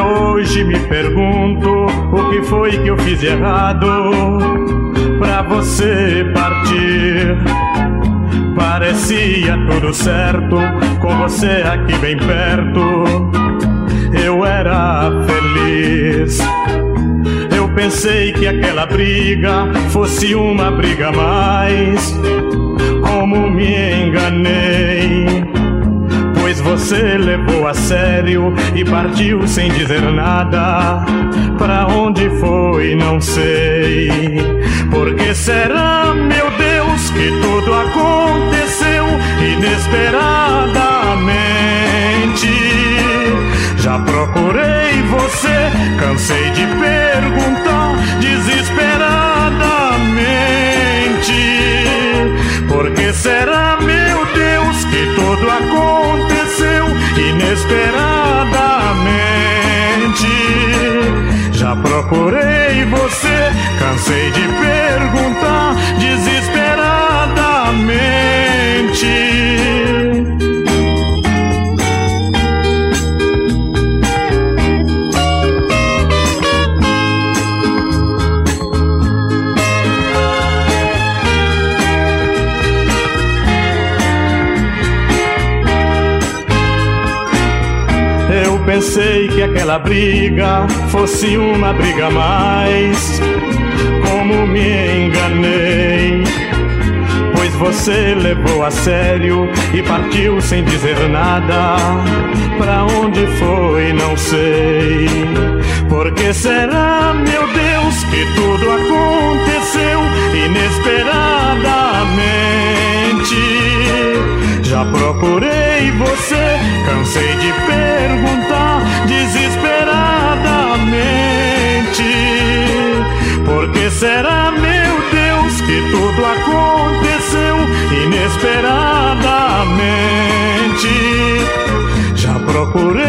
hoje me pergunto o que foi que eu fiz de errado pra você partir. Parecia tudo certo, com você aqui bem perto, eu era feliz. Eu pensei que aquela briga fosse uma briga a mais. Como me enganei, pois você levou a sério e partiu sem dizer nada. Pra onde foi, não sei. Por que será, meu Deus, que tudo aconteceu inesperadamente? Já procurei você, cansei de perguntar desesperadamente. Por que será, meu Deus, que tudo aconteceu inesperadamente? Já procurei você, cansei de perguntar desesperadamente. Pensei que aquela briga fosse uma briga a mais. Como me enganei, pois você levou a sério e partiu sem dizer nada. Pra onde foi, não sei. Por que será, meu Deus, que tudo aconteceu inesperadamente? Já procurei você, cansei de perguntar desesperadamente. Por que será, meu Deus, que tudo aconteceu inesperadamente? Já procurei